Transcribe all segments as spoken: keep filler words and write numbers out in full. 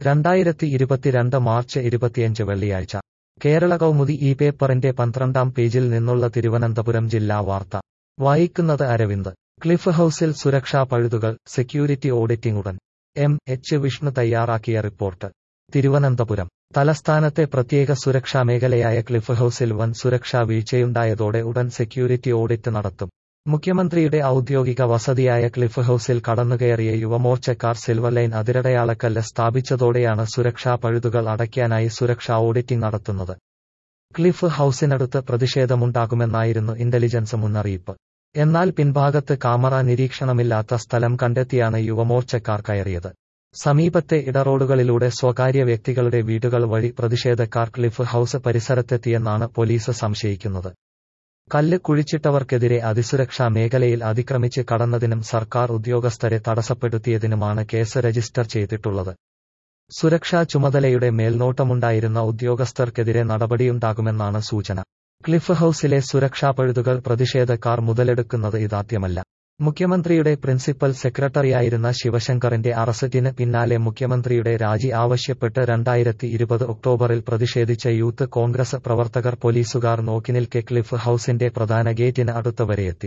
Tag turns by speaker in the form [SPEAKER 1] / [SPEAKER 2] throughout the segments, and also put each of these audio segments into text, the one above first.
[SPEAKER 1] രണ്ടായിരത്തി ഇരുപത്തിരണ്ട് മാർച്ച് ഇരുപത്തിയഞ്ച് വെള്ളിയാഴ്ച കേരള കൗമുദി ഈ പേപ്പറിന്റെ പന്ത്രണ്ടാം പേജിൽ നിന്നുള്ള തിരുവനന്തപുരം ജില്ലാ വാർത്ത വായിക്കുന്നത് അരവിന്ദ്. ക്ലിഫ് ഹൌസിൽ സുരക്ഷാ പഴുതുകൾ, സെക്യൂരിറ്റി ഓഡിറ്റിംഗ് ഉടൻ. എം എച്ച് വിഷ്ണു തയ്യാറാക്കിയ റിപ്പോർട്ട്. തിരുവനന്തപുരം. തലസ്ഥാനത്തെ പ്രത്യേക സുരക്ഷാ മേഖലയായ ക്ലിഫ് ഹൌസിൽ വൻ സുരക്ഷാ വീഴ്ചയുണ്ടായതോടെ ഉടൻ സെക്യൂരിറ്റി ഓഡിറ്റ് നടത്തും. മുഖ്യമന്ത്രിയുടെ ഔദ്യോഗിക വസതിയായ ക്ലിഫ് ഹൌസിൽ കടന്നുകയറിയ യുവമോർച്ചക്കാർ സിൽവർ ലൈൻ അതിരടയാളക്കല്ല് സ്ഥാപിച്ചതോടെയാണ് സുരക്ഷാ പഴുതുകൾ അടയ്ക്കാനായി സുരക്ഷാ ഓഡിറ്റിംഗ് നടത്തുന്നത്. ക്ലിഫ് ഹൌസിനടുത്ത് പ്രതിഷേധമുണ്ടാകുമെന്നായിരുന്നു ഇന്റലിജൻസ് മുന്നറിയിപ്പ്. എന്നാൽ പിൻഭാഗത്ത് കാമറ നിരീക്ഷണമില്ലാത്ത സ്ഥലം കണ്ടെത്തിയാണ് യുവമോർച്ചക്കാർ കയറിയത്. സമീപത്തെ ഇടറോഡുകളിലൂടെ സ്വകാര്യ വ്യക്തികളുടെ വീടുകൾ വഴി പ്രതിഷേധക്കാർ ക്ലിഫ് ഹൌസ് പരിസരത്തെത്തിയെന്നാണ് പോലീസ് സംശയിക്കുന്നത്. കല്ല് കുഴിച്ചിട്ടവർക്കെതിരെ അതിസുരക്ഷാ മേഖലയിൽ അതിക്രമിച്ച് കടന്നതിനും സർക്കാർ ഉദ്യോഗസ്ഥരെ തടസ്സപ്പെടുത്തിയതിനുമാണ് കേസ് രജിസ്റ്റർ ചെയ്തിട്ടുള്ളത്. സുരക്ഷാ ചുമതലയുടെ മേൽനോട്ടമുണ്ടായിരുന്ന ഉദ്യോഗസ്ഥർക്കെതിരെ നടപടിയുണ്ടാകുമെന്നാണ് സൂചന. ക്ലിഫ് ഹൌസിലെ സുരക്ഷാ പഴുതുകൾ പ്രതിഷേധക്കാർ മുതലെടുക്കുന്നത് ഇതാദ്യമല്ല. മുഖ്യമന്ത്രിയുടെ പ്രിൻസിപ്പൽ സെക്രട്ടറിയായിരുന്ന ശിവശങ്കറിന്റെ അറസ്റ്റിന് പിന്നാലെ മുഖ്യമന്ത്രിയുടെ രാജി ആവശ്യപ്പെട്ട് രണ്ടായിരത്തി ഇരുപത് ഒക്ടോബറിൽ പ്രതിഷേധിച്ച യൂത്ത് കോൺഗ്രസ് പ്രവർത്തകർ പോലീസുകാർ നോക്കിനിൽക്കെ ക്ലിഫ് ഹൌസിന്റെ പ്രധാന ഗേറ്റിന് അടുത്ത് വരെയെത്തി.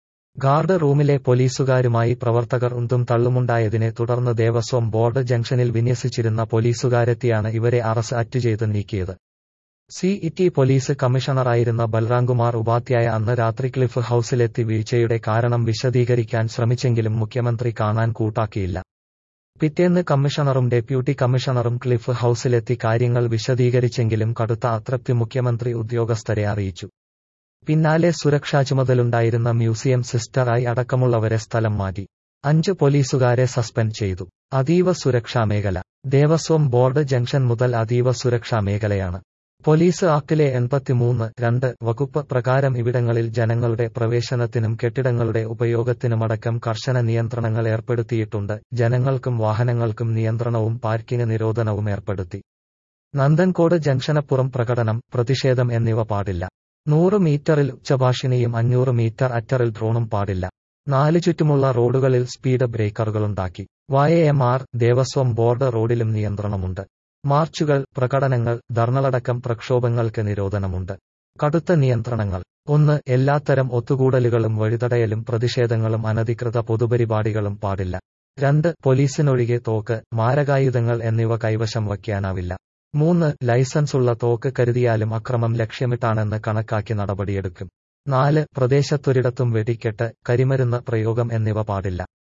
[SPEAKER 1] ഗാർഡ് റൂമിലെ പോലീസുകാരുമായി പ്രവർത്തകർ ഉന്തും തള്ളുമുണ്ടായതിനെ തുടർന്ന് ദേവസ്വം ബോർഡ് ജംഗ്ഷനിൽ വിന്യസിച്ചിരുന്ന പോലീസുകാരെത്തിയാണ് ഇവരെ അറസ്റ്റ് ചെയ്ത് നീക്കിയത്. സി ഇറ്റി പോലീസ് കമ്മീഷണറായിരുന്ന ബൽറാംകുമാർ ഉപാധ്യായ അന്ന് രാത്രി ക്ലിഫ് ഹൌസിലെത്തി വീഴ്ചയുടെ കാരണം വിശദീകരിക്കാൻ ശ്രമിച്ചെങ്കിലും മുഖ്യമന്ത്രി കാണാൻ കൂട്ടാക്കിയില്ല. പിറ്റേന്ന് കമ്മീഷണറും ഡെപ്യൂട്ടി കമ്മീഷണറും ക്ലിഫ് ഹൌസിലെത്തി കാര്യങ്ങൾ വിശദീകരിച്ചെങ്കിലും കടുത്ത അതൃപ്തി മുഖ്യമന്ത്രി ഉദ്യോഗസ്ഥരെ അറിയിച്ചു. പിന്നാലെ സുരക്ഷാ ചുമതലയുണ്ടായിരുന്ന മ്യൂസിയം സിസ്റ്ററായി അടക്കമുള്ളവരെ സ്ഥലം മാറ്റി. അഞ്ച് പോലീസുകാരെ സസ്പെൻഡ് ചെയ്തു. അതീവ സുരക്ഷാ മേഖല. ദേവസ്വം ബോർഡ് ജംഗ്ഷൻ മുതൽ അതീവ സുരക്ഷാ മേഖലയാണ്. പോലീസ് ആക്ടിലെ എൺപത്തിമൂന്ന് രണ്ട് വകുപ്പ് പ്രകാരം ഇവിടങ്ങളിൽ ജനങ്ങളുടെ പ്രവേശനത്തിനും കെട്ടിടങ്ങളുടെ ഉപയോഗത്തിനുമടക്കം കർശന നിയന്ത്രണങ്ങൾ ഏർപ്പെടുത്തിയിട്ടുണ്ട്. ജനങ്ങൾക്കും വാഹനങ്ങൾക്കും നിയന്ത്രണവും പാർക്കിംഗ് നിരോധനവും ഏർപ്പെടുത്തി. നന്ദൻകോട് ജംഗ്ഷനപ്പുറം പ്രകടനം, പ്രതിഷേധം എന്നിവ പാടില്ല. നൂറ് മീറ്ററിൽ ഉച്ചഭാഷിണിയും അഞ്ഞൂറ് മീറ്റർ അറ്ററിൽ ഡ്രോണും പാടില്ല. നാല് ചുറ്റുമുള്ള റോഡുകളിൽ സ്പീഡ് ബ്രേക്കറുകളുണ്ടാക്കി. Y M R Devaswom board റോഡിലും നിയന്ത്രണമുണ്ട്. മാർച്ചുകൾ, പ്രകടനങ്ങൾ, ധർണകളടക്കം പ്രക്ഷോഭങ്ങൾക്ക് നിരോധനമുണ്ട്. കടുത്ത നിയന്ത്രണങ്ങൾ. ഒന്ന്. എല്ലാത്തരം ഒത്തുകൂടലുകളും വഴിതടയലും പ്രതിഷേധങ്ങളും അനധികൃത പൊതുപരിപാടികളും പാടില്ല. രണ്ട്. പോലീസിനൊഴികെ തോക്ക്, മാരകായുധങ്ങൾ എന്നിവ കൈവശം വയ്ക്കാനാവില്ല. മൂന്ന്. ലൈസൻസുള്ള തോക്ക് കരുതിയാലും അക്രമം ലക്ഷ്യമിട്ടാണെന്ന് കണക്കാക്കി നടപടിയെടുക്കും. നാല്. പ്രദേശത്തൊരിടത്തും വെടിക്കെട്ട്, കരിമരുന്ന് പ്രയോഗം എന്നിവ പാടില്ല.